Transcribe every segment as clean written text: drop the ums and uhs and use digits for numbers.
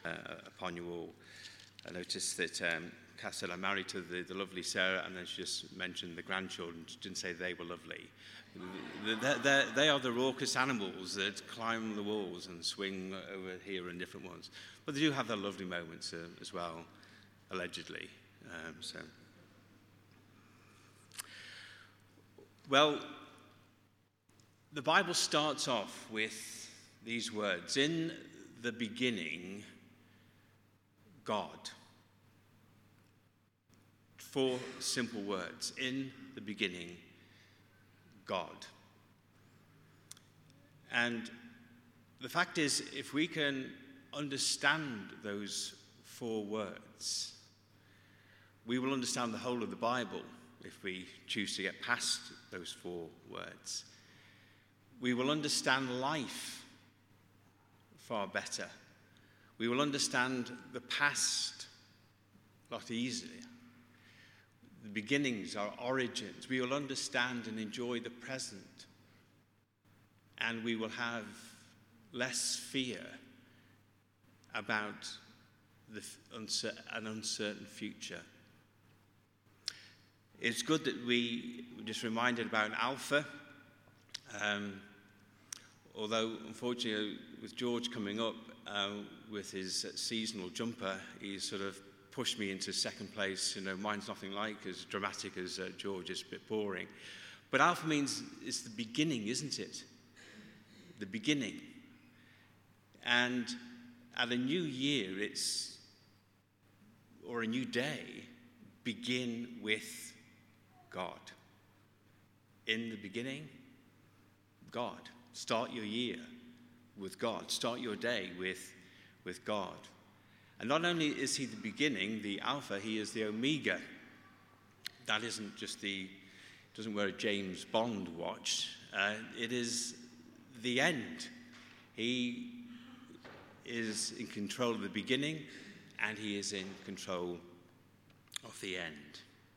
upon you all. I noticed that Cass said, I'm married to the lovely Sarah, and then she just mentioned the grandchildren. She didn't say they were lovely. They are the raucous animals that climb the walls and swing over here in different ones. But they do have their lovely moments as well, allegedly. Well, the Bible starts off with these words. In the beginning, God. 4 simple words. In the beginning, God. And the fact is, if we can understand those 4 words, we will understand the whole of the Bible if we choose to get past those 4 words. We will understand life far better. We will understand the past a lot easier. The beginnings, our origins. We will understand and enjoy the present. And we will have less fear about an uncertain future. It's good that we were just reminded about Alpha. Although, unfortunately, with George coming up with his seasonal jumper, he's sort of pushed me into second place. Mine's nothing like as dramatic as George. It's a bit boring. But Alpha means it's the beginning, isn't it? The beginning. And at a new year, or a new day, begin with God. In the beginning, God. Start your year with God. Start your day with God. And not only is he the beginning, the Alpha, he is the Omega. That isn't just doesn't wear a James Bond watch. It is the end. He is in control of the beginning, and he is in control of the end.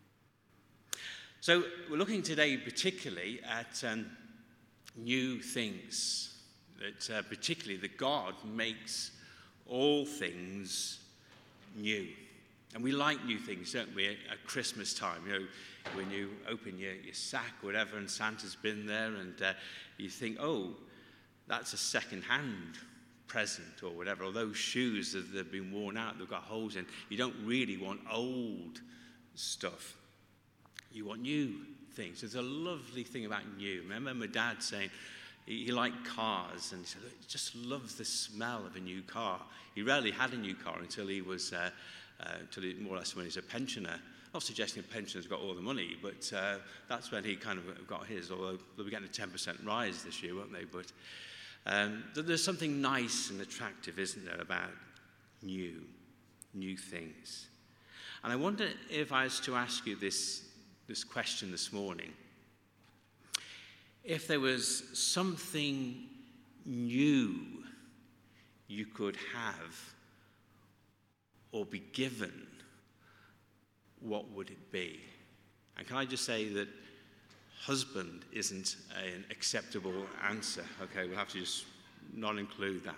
So we're looking today particularly at new things, that particularly that God makes all things new. And we like new things, don't we, at Christmas time? When you open your sack or whatever and Santa's been there, and you think, oh, that's a second-hand present or whatever. Or those shoes that have been worn out, they've got holes in. You don't really want old stuff. You want new things. There's a lovely thing about new. Remember my dad saying he liked cars, and he said he just loves the smell of a new car. He rarely had a new car until he was, more or less when he was a pensioner. Not suggesting a pensioner's got all the money, but that's when he kind of got his, although they'll be getting a 10% rise this year, won't they? But there's something nice and attractive, isn't there, about new things. And I wonder if I was to ask you this question this morning. If there was something new you could have or be given, what would it be? And can I just say that husband isn't an acceptable answer. Okay, we'll have to just not include that.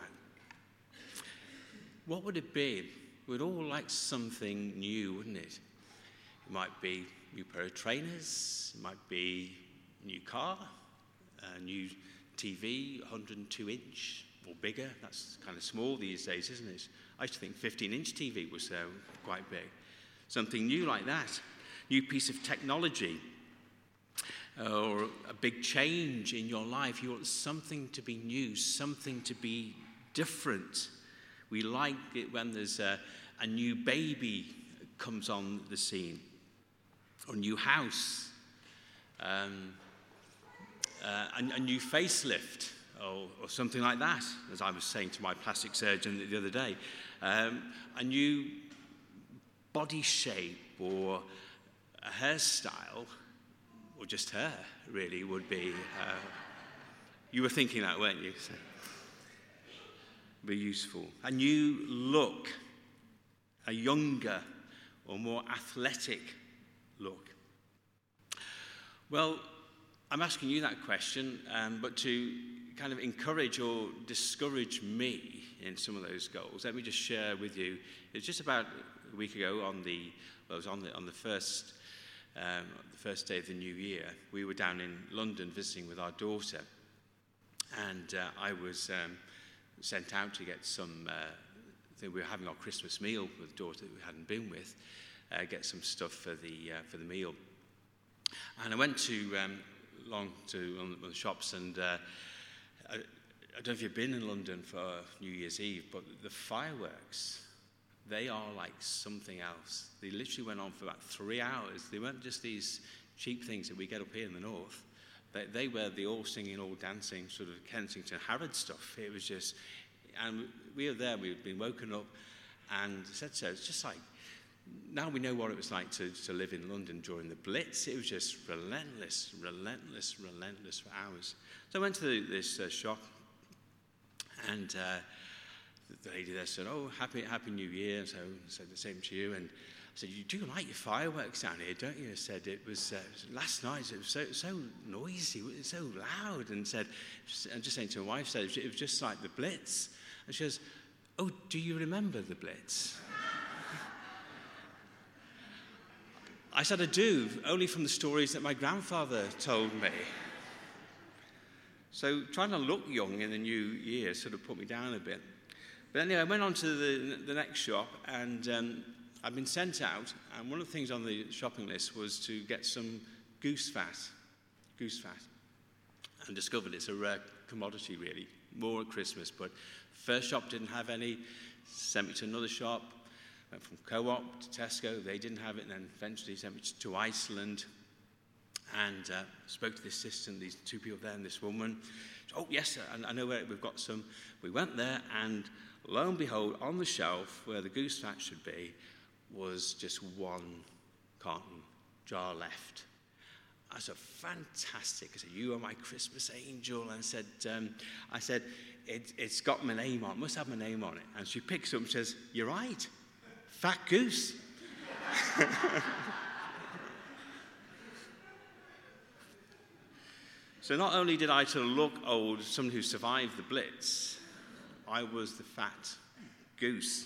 What would it be? We'd all like something new, wouldn't it? It might be a new pair of trainers. It might be a new car, a new TV, 102-inch or bigger. That's kind of small these days, isn't it? I used to think 15-inch TV was quite big. Something new like that. New piece of technology. Or a big change in your life. You want something to be new, something to be different. We like it when there's a new baby comes on the scene, or a new house, a new facelift, or something like that, as I was saying to my plastic surgeon the other day. A new body shape or a hairstyle, or just hair, really, would be. You were thinking that, weren't you? So, be useful. A new look, a younger or more athletic look. Well, I'm asking you that question, but to kind of encourage or discourage me in some of those goals, let me just share with you. It's just about a week ago on the first day of the new year. We were down in London visiting with our daughter, and I was sent out to get some. We were having our Christmas meal with a daughter that we hadn't been with, get some stuff for the meal, and I went to on the shops, and I don't know if you've been in London for New Year's Eve, but the fireworks, they are like something else. They literally went on for about 3 hours. They weren't just these cheap things that we get up here in the north. They were the all singing, all dancing sort of Kensington Harrod stuff. It was just, and we were there, we'd been woken up and said so. It's just like, now we know what it was like to live in London during the Blitz. It was just relentless for hours. So I went to this shop, and the lady there said, "Oh, happy New Year." So I said the same to you. And I said, "You do like your fireworks down here, don't you?" I said, "It was last night. It was so noisy, it was so loud." And said, I'm just saying to my wife, said it was just like the Blitz. And she goes, "Oh, do you remember the Blitz?" I said, "I do, only from the stories that my grandfather told me." So trying to look young in the new year sort of put me down a bit. But anyway, I went on to the next shop, and I'd been sent out, and one of the things on the shopping list was to get some goose fat, and discovered it's a rare commodity really, more at Christmas, but first shop didn't have any, sent me to another shop, went from Co-op to Tesco, they didn't have it, and then eventually sent me to Iceland, and spoke to the assistant, these two people there and this woman. "Oh yes, I know where we've got some." We went there, and lo and behold, on the shelf where the goose fat should be was just one carton jar left. I said, "Fantastic." I said, "You are my Christmas angel." And I said, it's got my name on it, must have my name on it. And she picks up and says, "You're right, fat goose." So not only did I sort of look old, someone who survived the Blitz, I was the fat goose.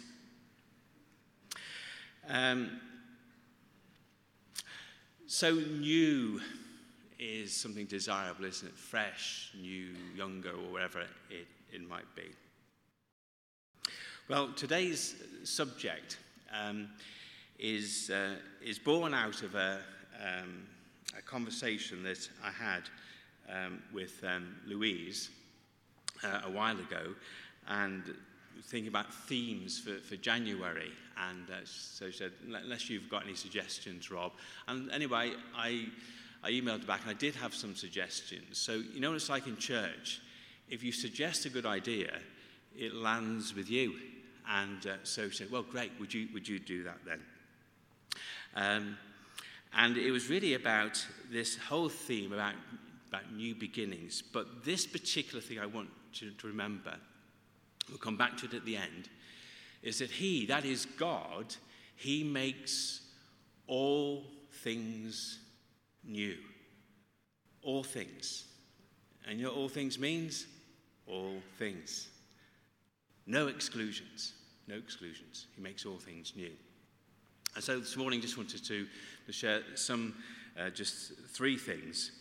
So new is something desirable, isn't it? Fresh, new, younger, or whatever it might be. Well, today's subject is born out of a conversation that I had with Louise a while ago, and thinking about themes for January. And so she said, "Unless you've got any suggestions, Rob." And anyway, I emailed back, and I did have some suggestions. So you know what it's like in church? If you suggest a good idea, it lands with you. And so she said, "Well, great. Would you do that then?" And it was really about this whole theme about new beginnings. But this particular thing I want to remember, we'll come back to it at the end, is that He, that is God, He makes all things new. All things. And you know what all things means? All things. No exclusions. No exclusions. He makes all things new. And so this morning, just wanted to share just three things.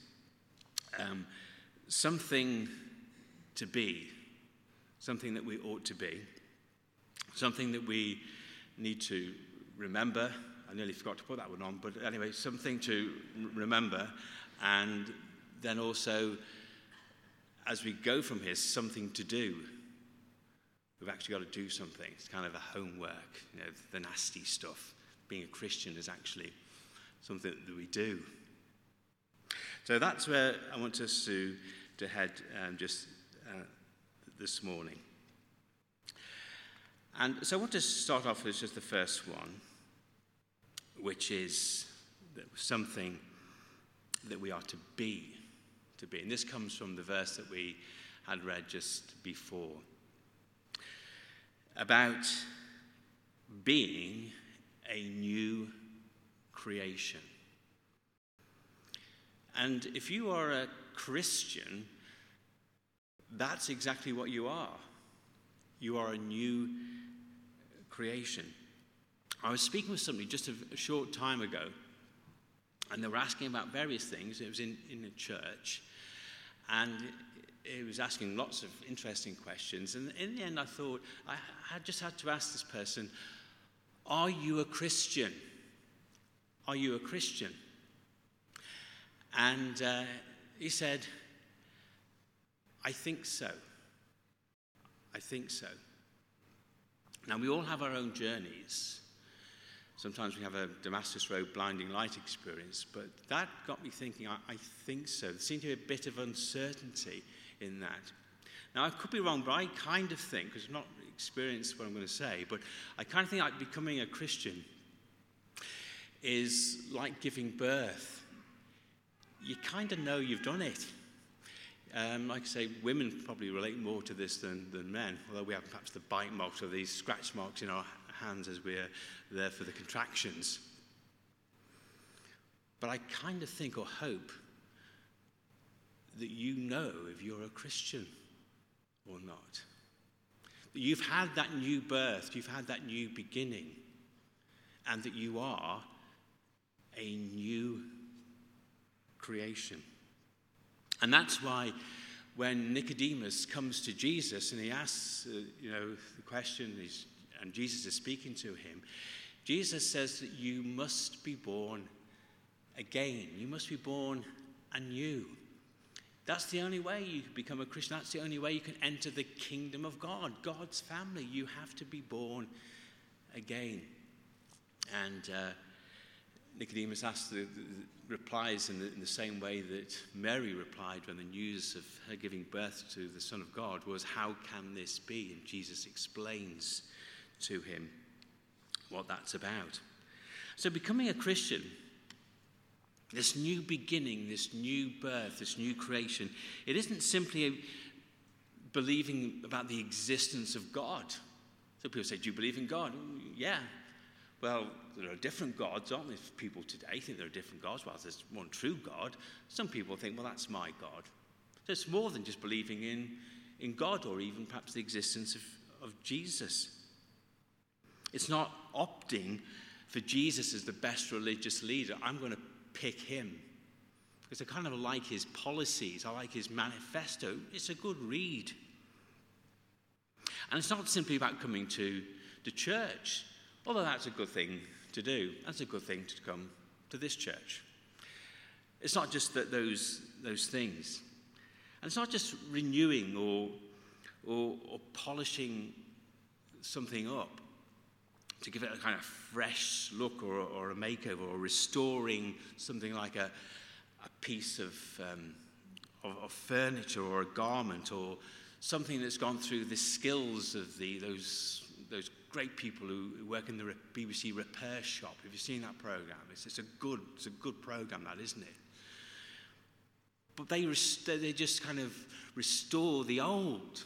Something to be, something that we ought to be, something that we need to remember. I nearly forgot to put that one on, but anyway, something to remember, and then also, as we go from here, something to do. We've actually got to do something. It's kind of a homework, the nasty stuff. Being a Christian is actually something that we do. So that's where I want us to head this morning. And so I want to start off with just the first one, which is something that we are to be. And this comes from the verse that we had read just before, about being a new creation. And if you are a Christian, that's exactly what you are. You are a new creation. I was speaking with somebody just a short time ago, and they were asking about various things. It was in a church, and it was asking lots of interesting questions. And in the end, I thought, I just had to ask this person, are you a Christian? Are you a Christian? And he said, I think so. I think so. Now, we all have our own journeys. Sometimes we have a Damascus Road blinding light experience, but that got me thinking, I think so. There seemed to be a bit of uncertainty in that. Now, I could be wrong, but I kind of think, because I've not experienced what I'm going to say, but I kind of think like becoming a Christian is like giving birth. You kind of know you've done it. Like I say, women probably relate more to this than men, although we have perhaps the bite marks or these scratch marks in our hands as we're there for the contractions. But I kind of think or hope that you know if you're a Christian or not. That you've had that new birth, you've had that new beginning, and that you are a new creation. And that's why when Nicodemus comes to Jesus and he asks, the question, and Jesus is speaking to him, Jesus says that you must be born again. You must be born anew. That's the only way you can become a Christian. That's the only way you can enter the kingdom of God, God's family. You have to be born again. And Nicodemus replies in the same way that Mary replied when the news of her giving birth to the Son of God was, how can this be? And Jesus explains to him what that's about. So becoming a Christian, this new beginning, this new birth, this new creation, it isn't simply believing about the existence of God. So people say, do you believe in God? Yeah. Well, there are different gods, aren't there? People today think there are different gods. Well, there's one true God. Some people think, well, that's my God. So it's more than just believing in God or even perhaps the existence of Jesus. It's not opting for Jesus as the best religious leader. I'm going to pick him because I kind of like his policies. I like his manifesto. It's a good read. And it's not simply about coming to the church, although that's a good thing to do. That's a good thing to come to this church. It's not just that those things. And it's not just renewing or polishing something up to give it a kind of fresh look or a makeover, or restoring something like a piece of furniture or a garment, or something that's gone through the skills of those great people who work in the BBC Repair Shop. Have you seen that program? It's a good program, that, isn't it? But they just kind of restore the old.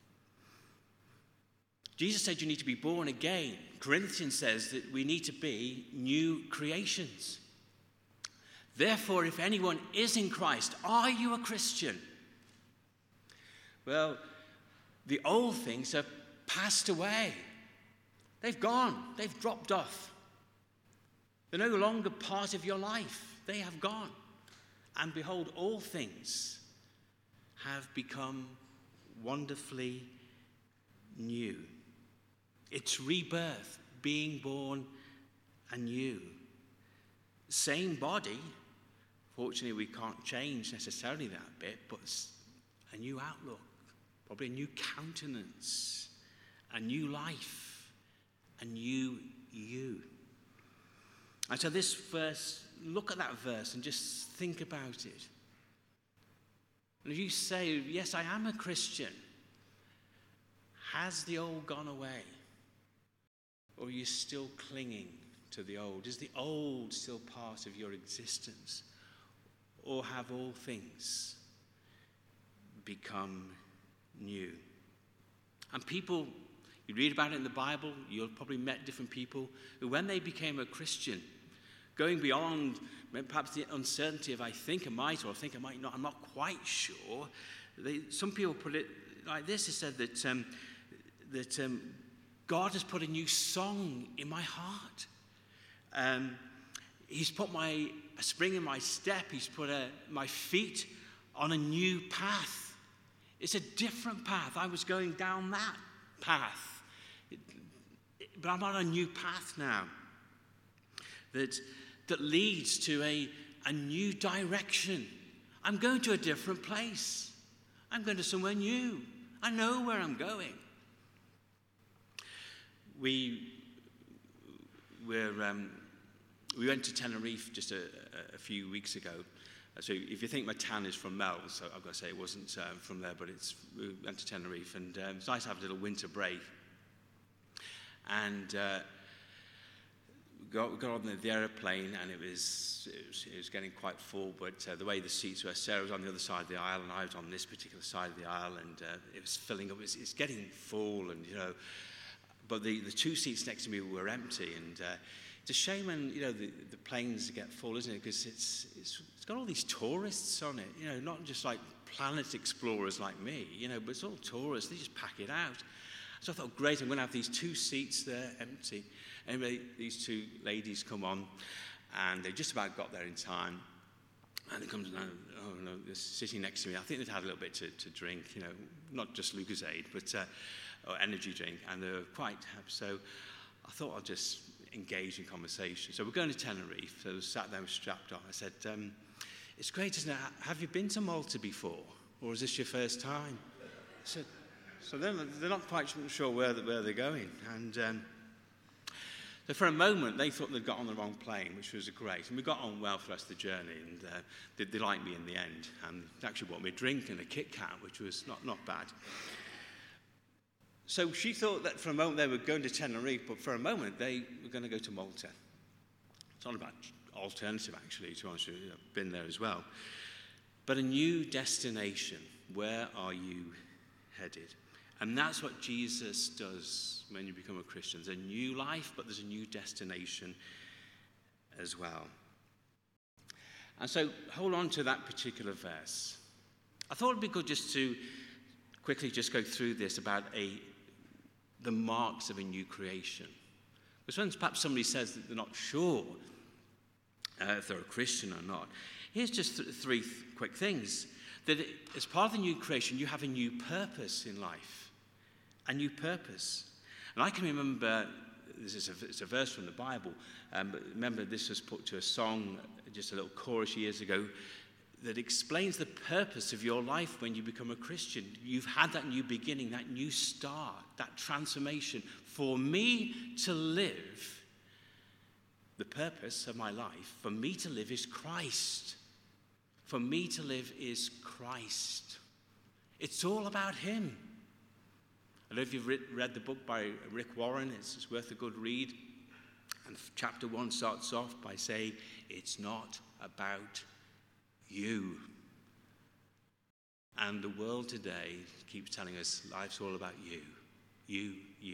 Jesus said you need to be born again. Corinthians says that we need to be new creations. Therefore, if anyone is in Christ, are you a Christian? Well, the old things have passed away. They've gone. They've dropped off. They're no longer part of your life. They have gone. And behold, all things have become wonderfully new. It's rebirth, being born anew. Same body. Fortunately, we can't change necessarily that bit, but a new outlook, probably a new countenance, a new life, a new you. And so this verse, look at that verse and just think about it. And if you say, yes, I am a Christian, has the old gone away? Or are you still clinging to the old? Is the old still part of your existence? Or have all things become new? And people, you read about it in the Bible, you'll probably met different people who, when they became a Christian, going beyond perhaps the uncertainty of I think I might or I think I might not, I'm not quite sure. Some people put it like this. It said that God has put a new song in my heart. He's put a spring in my step. He's put my feet on a new path. It's a different path. I was going down that path. But I'm on a new path now that leads to a new direction. I'm going to a different place. I'm going to somewhere new. I know where I'm going. We went to Tenerife just a few weeks ago. So if you think my tan is from Mel's, so I've got to say it wasn't from there, but we went to Tenerife, and it's nice to have a little winter break. And we got on the aeroplane, and it was getting quite full, but the way the seats were, Sarah was on the other side of the aisle, and I was on this particular side of the aisle, and it was filling up. It's getting full, and but the two seats next to me were empty, and it's a shame when the planes get full, isn't it? Because it's got all these tourists on it, not just like planet explorers like me, but it's all tourists. They just pack it out. So I thought, great, I'm going to have these two seats there empty. Anyway, these two ladies come on, and they just about got there in time. And it comes down, oh no, they're sitting next to me. I think they'd had a little bit to drink, not just Lucozade, but or energy drink, and they were quite happy. So I thought I'd just engage in conversation. So we're going to Tenerife. So I sat there strapped on. I said, it's great, isn't it? Have you been to Malta before? Or is this your first time? I said, so they're not quite sure where they're going. And so for a moment, they thought they'd got on the wrong plane, which was great. And we got on well for the rest of the journey. And they liked me in the end. And they actually bought me a drink and a Kit Kat, which was not bad. So she thought that for a moment they were going to Tenerife, but for a moment they were going to go to Malta. It's not about alternative, actually, to be honest with you. I've been there as well. But a new destination. Where are you headed? And that's what Jesus does when you become a Christian. There's a new life, but there's a new destination as well. And so hold on to that particular verse. I thought it'd be good just to quickly just go through this about the marks of a new creation. Because when perhaps somebody says that they're not sure if they're a Christian or not, here's just three quick things. That as part of the new creation, you have a new purpose in life. A new purpose. And I can remember, it's a verse from the Bible, but remember this was put to a song, just a little chorus years ago, that explains the purpose of your life when you become a Christian. You've had that new beginning, that new start, that transformation. For me to live, the purpose of my life, for me to live is Christ. For me to live is Christ. It's all about him. I don't know if you've read the book by Rick Warren. It's worth a good read. And chapter 1 starts off by saying, it's not about you. And the world today keeps telling us life's all about you. You.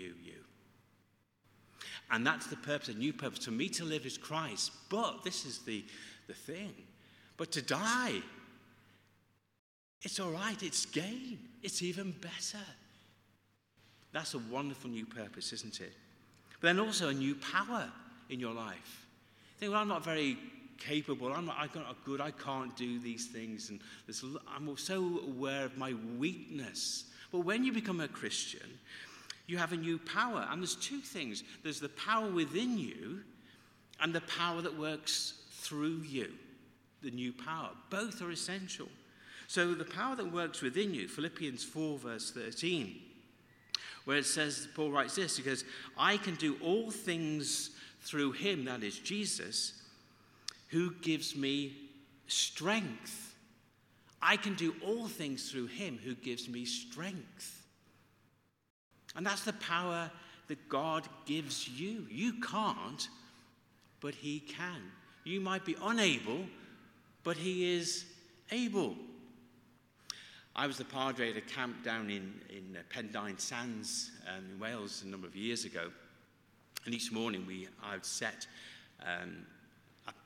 And that's the purpose, a new purpose. For me to live is Christ. But this is the thing. But to die, it's all right. It's gain. It's even better. That's a wonderful new purpose, isn't it? But then also a new power in your life. You think, well, I'm not very capable. I'm not good. I can't do these things. And I'm so aware of my weakness. But when you become a Christian, you have a new power. And there's two things. There's the power within you and the power that works through you. The new power. Both are essential. So the power that works within you, Philippians 4 verse 13, where it says, Paul writes this, he goes, I can do all things through him, that is Jesus, who gives me strength. I can do all things through him who gives me strength. And that's the power that God gives you. You can't, but he can. You might be unable, but he is able. I was the padre at a camp down in Pendine Sands in Wales a number of years ago. And each morning I would set a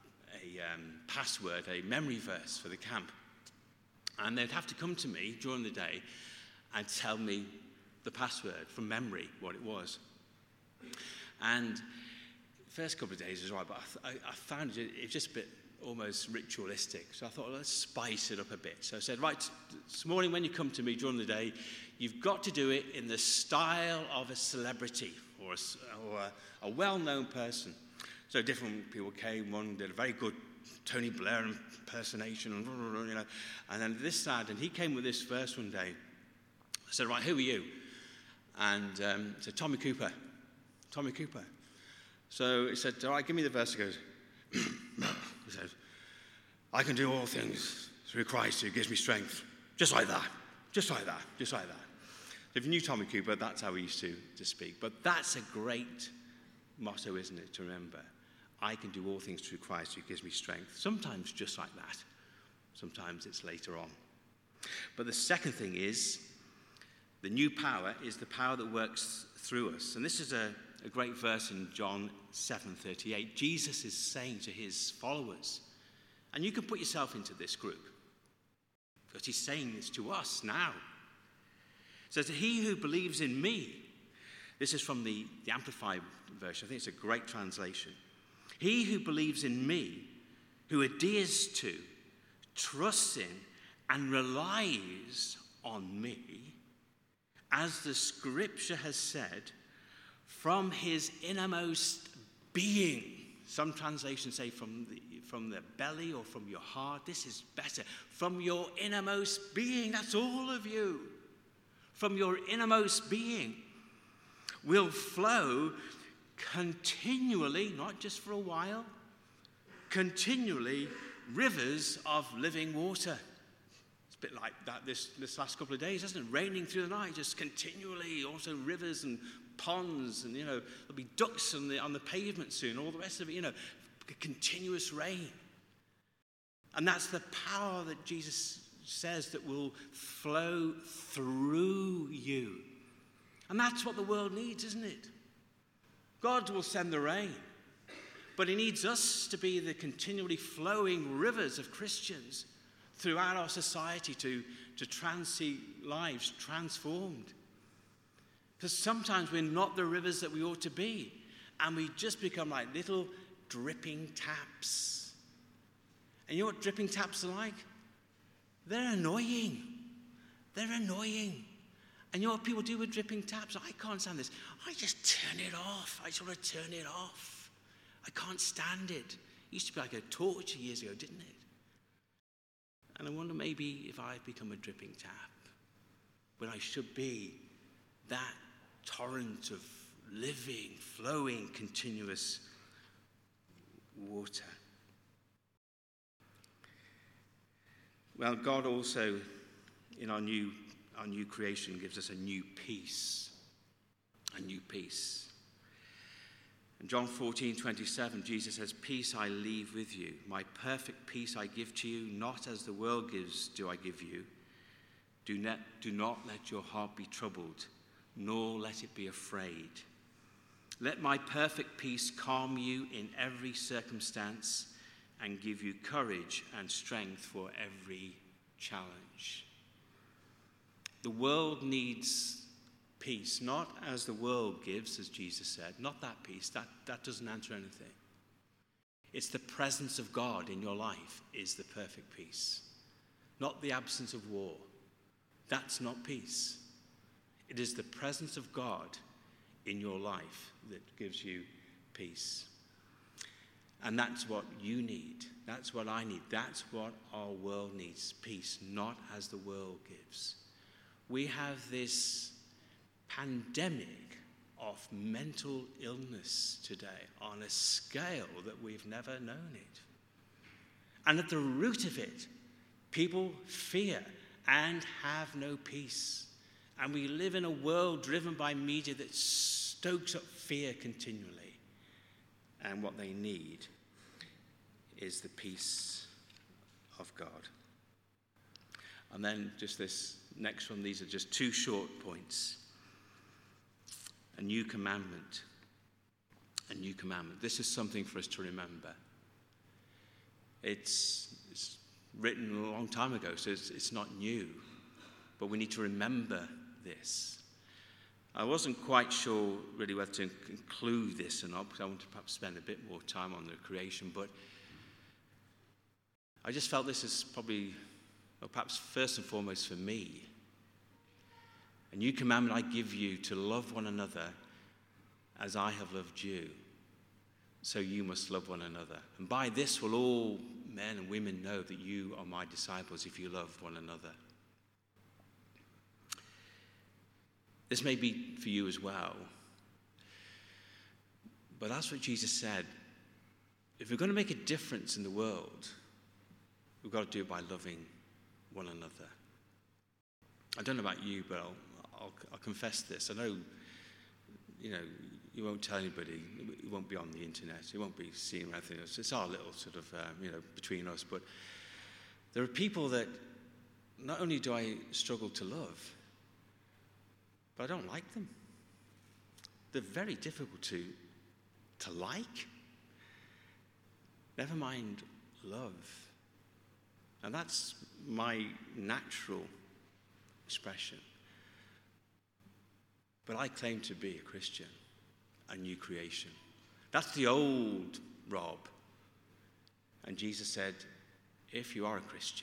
password, a memory verse for the camp. And they'd have to come to me during the day and tell me the password from memory, what it was. And the first couple of days was all right, but I found it was just a bit almost ritualistic. So I thought, well, let's spice it up a bit. So I said, right, this morning when you come to me during the day, you've got to do it in the style of a celebrity or a well-known person. So different people came. One did a very good Tony Blair impersonation, and then this side, and he came with this verse one day. I said, right, who are you? And he said, Tommy Cooper. So he said, all right, give me the verse. He goes, he says, I can do all things through Christ who gives me strength. Just like that. If you knew Tommy Cooper, that's how he used to speak. But that's a great motto, isn't it, to remember? I can do all things through Christ who gives me strength. Sometimes just like that. Sometimes it's later on. But the second thing is, the new power is the power that works through us. And this is a great verse in John 7:38. Jesus is saying to his followers, and you can put yourself into this group, because he's saying this to us now. It says, he who believes in me, this is from the Amplified version. I think it's a great translation. He who believes in me, who adheres to, trusts in, and relies on me, as the scripture has said, from his innermost being. Some translations say from the belly or from your heart. This is better. From your innermost being. That's all of you. From your innermost being will flow continually, not just for a while, continually rivers of living water. It's a bit like that this last couple of days, isn't it? Raining through the night, just continually, also rivers and ponds, and there'll be ducks on the pavement soon, all the rest of it, continuous rain. And that's the power that Jesus says that will flow through you. And that's what the world needs, isn't it? God will send the rain, but he needs us to be the continually flowing rivers of Christians throughout our society to see lives transformed. Because sometimes we're not the rivers that we ought to be, and we just become like little dripping taps. And you know what dripping taps are like? They're annoying. And you know what people do with dripping taps? I can't stand this. I just turn it off. I sort of turn it off. I can't stand it. It used to be like a torture years ago, didn't it? And I wonder maybe if I've become a dripping tap, when I should be that torrent of living, flowing, continuous water. Well, God also, in our new creation, gives us a new peace. A new peace. In John 14:27, Jesus says, peace I leave with you. My perfect peace I give to you, not as the world gives do I give you. Do not let your heart be troubled, nor let it be afraid. Let my perfect peace calm you in every circumstance and give you courage and strength for every challenge. The world needs peace, not as the world gives, as Jesus said. Not that peace. That doesn't answer anything. It's the presence of God in your life is the perfect peace. Not the absence of war. That's not peace. It is the presence of God in your life that gives you peace. And that's what you need. That's what I need. That's what our world needs. Peace, not as the world gives. We have this pandemic of mental illness today on a scale that we've never known it. And at the root of it, people fear and have no peace. And we live in a world driven by media that stokes up fear continually. And what they need is the peace of God. And then just this next one, these are just two short points. A new commandment. A new commandment. This is something for us to remember. It's written a long time ago, so it's not new. But we need to remember this. I wasn't quite sure really whether to include this or not, because I want to perhaps spend a bit more time on the creation, but I just felt this is probably, or perhaps first and foremost for me, a new commandment I give you, to love one another as I have loved you. So you must love one another. And by this will all men and women know that you are my disciples, if you love one another. This may be for you as well. But that's what Jesus said. If we're going to make a difference in the world, we've got to do it by loving one another. I don't know about you, but I'll confess this. I know, you won't tell anybody. It won't be on the internet. It won't be seen or anything else. It's our little sort of, between us. But there are people that not only do I struggle to love, but I don't like them. They're very difficult to like. Never mind love. And that's my natural expression. But I claim to be a Christian, a new creation. That's the old Rob. And Jesus said, if you are a Christian,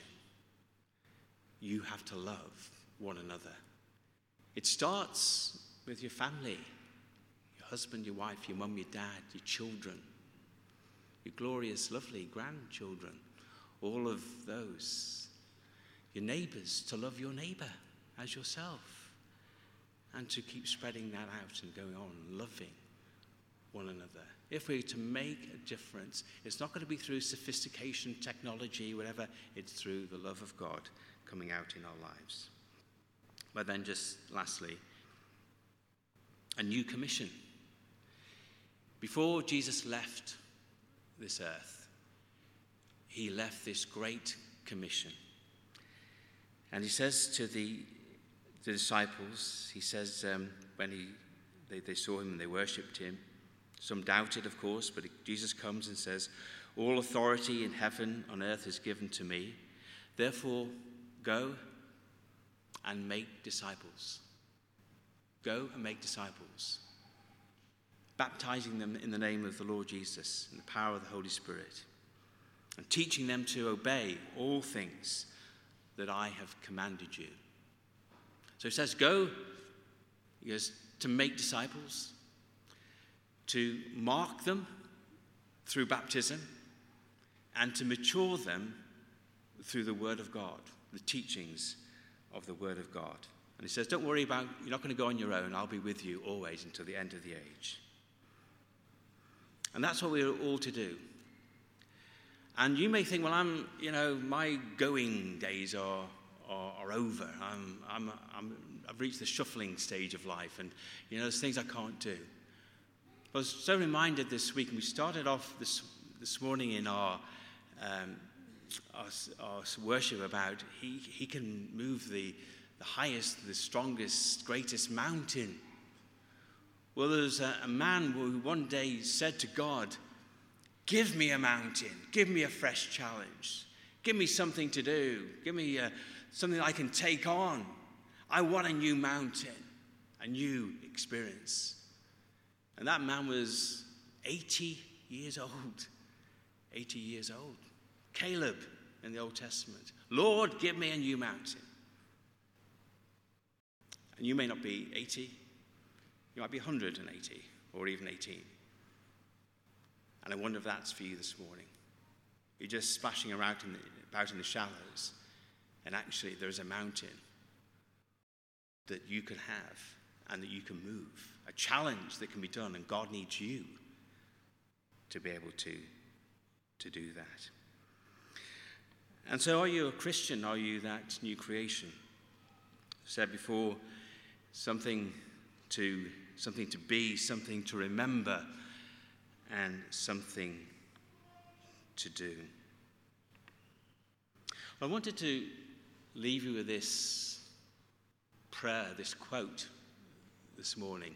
you have to love one another. It starts with your family, your husband, your wife, your mum, your dad, your children, your glorious, lovely grandchildren, all of those. Your neighbours, to love your neighbour as yourself, and to keep spreading that out and going on, loving one another. If we're to make a difference, it's not going to be through sophistication, technology, whatever. It's through the love of God coming out in our lives. But then just lastly, a new commission. Before Jesus left this earth, he left this great commission. And he says to the disciples, he says when they saw him and they worshipped him, some doubted, of course, but Jesus comes and says, all authority in heaven and earth is given to me. Therefore, go and make disciples. Go and make disciples, baptizing them in the name of the Lord Jesus and the power of the Holy Spirit, and teaching them to obey all things that I have commanded you. So he says, go, he goes, to make disciples, to mark them through baptism, and to mature them through the Word of God, the teachings of the Word of God. And he says, don't worry about, you're not going to go on your own. I'll be with you always until the end of the age. And that's what we're all to do. And you may think, well, my going days are over. I've reached the shuffling stage of life, and there's things I can't do. I was so reminded this week, and we started off this morning in our worship about he can move the highest, the strongest, greatest mountain. Well, there's a man who one day said to God, give me a mountain, give me a fresh challenge, give me something to do, give me something I can take on. I want a new mountain, a new experience. And that man was 80 years old. 80 years old. Caleb in the Old Testament. Lord, give me a new mountain. And you may not be 80. You might be 180 or even 18. And I wonder if that's for you this morning. You're just splashing around about in the shallows. And actually there's a mountain that you can have and that you can move. A challenge that can be done, and God needs you to be able to do that. And so are you a Christian? Are you that new creation? I said before, something to be, something to remember, and something to do. I wanted to leave you with this prayer, this quote this morning.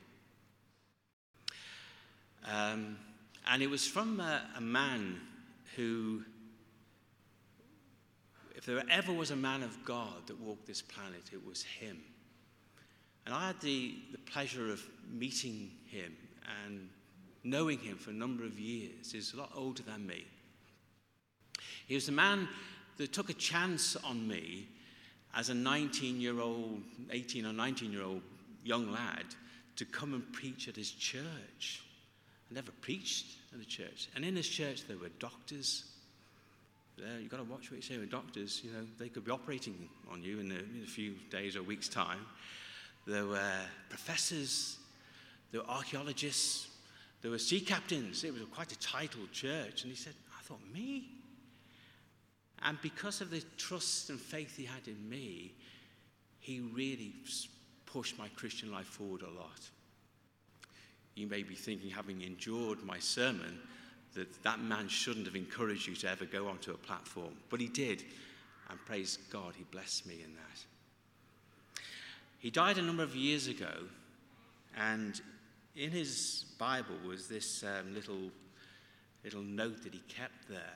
And it was from a man who if there ever was a man of God that walked this planet, it was him. And I had the pleasure of meeting him and knowing him for a number of years. He's a lot older than me. He was the man that took a chance on me as a 18 or 19-year-old young lad to come and preach at his church. I never preached at a church. And in his church there were doctors. You've got to watch what you say with doctors. You know, they could be operating on you in a few days or weeks' time. There were professors. There were archaeologists. There were sea captains. It was quite a titled church. And he said, I thought, me? And because of the trust and faith he had in me, he really pushed my Christian life forward a lot. You may be thinking, having endured my sermon, that man shouldn't have encouraged you to ever go onto a platform. But he did. And praise God, he blessed me in that. He died a number of years ago. And in his Bible was this little note that he kept there.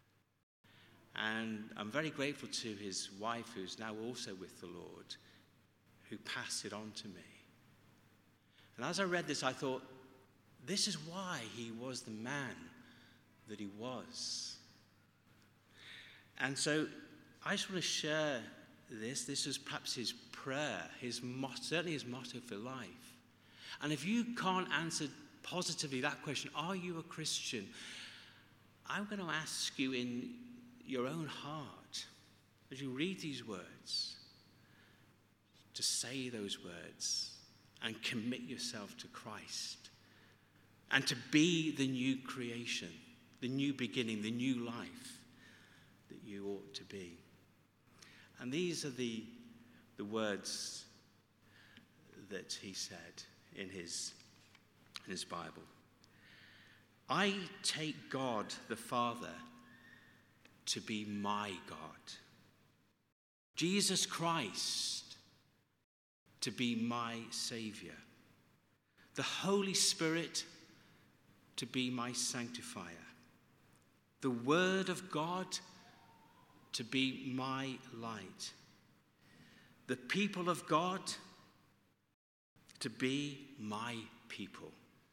And I'm very grateful to his wife, who's now also with the Lord, who passed it on to me. And as I read this, I thought, this is why he was the man that he was. And so I just want to share this. This is perhaps his prayer, certainly his motto for life. And if you can't answer positively that question, are you a Christian? I'm going to ask you in your own heart, as you read these words, to say those words and commit yourself to Christ and to be the new creation, the new beginning, the new life that you ought to be. And these are the words that he said in his Bible. I take God the Father to be my God. Jesus Christ to be my Savior. The Holy Spirit to be my sanctifier. The Word of God to be my light. The people of God to be my people.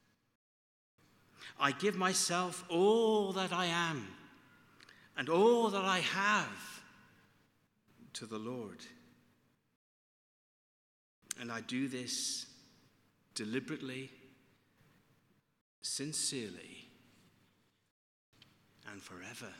I give myself all that I am and all that I have to the Lord. And I do this deliberately, sincerely, and forever.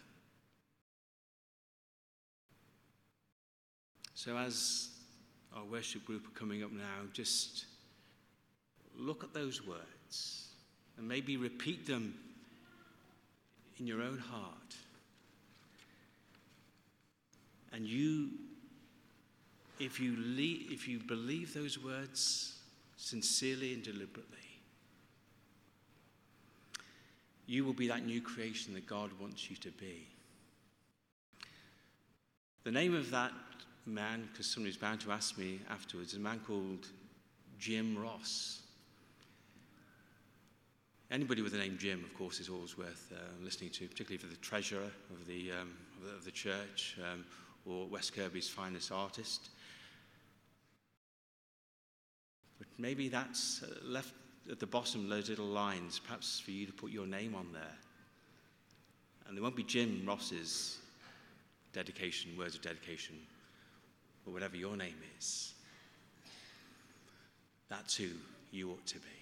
So as our worship group are coming up now, just look at those words and maybe repeat them in your own heart. And if you believe those words sincerely and deliberately, you will be that new creation that God wants you to be. The name of that man, because somebody's bound to ask me afterwards, is a man called Jim Ross. Anybody with the name Jim, of course, is always worth listening to, particularly for the treasurer of the church, or West Kirby's finest artist. But maybe that's left at the bottom, those little lines, perhaps for you to put your name on there. And there won't be Jim Ross's dedication, words of dedication, or whatever your name is. That's who you ought to be.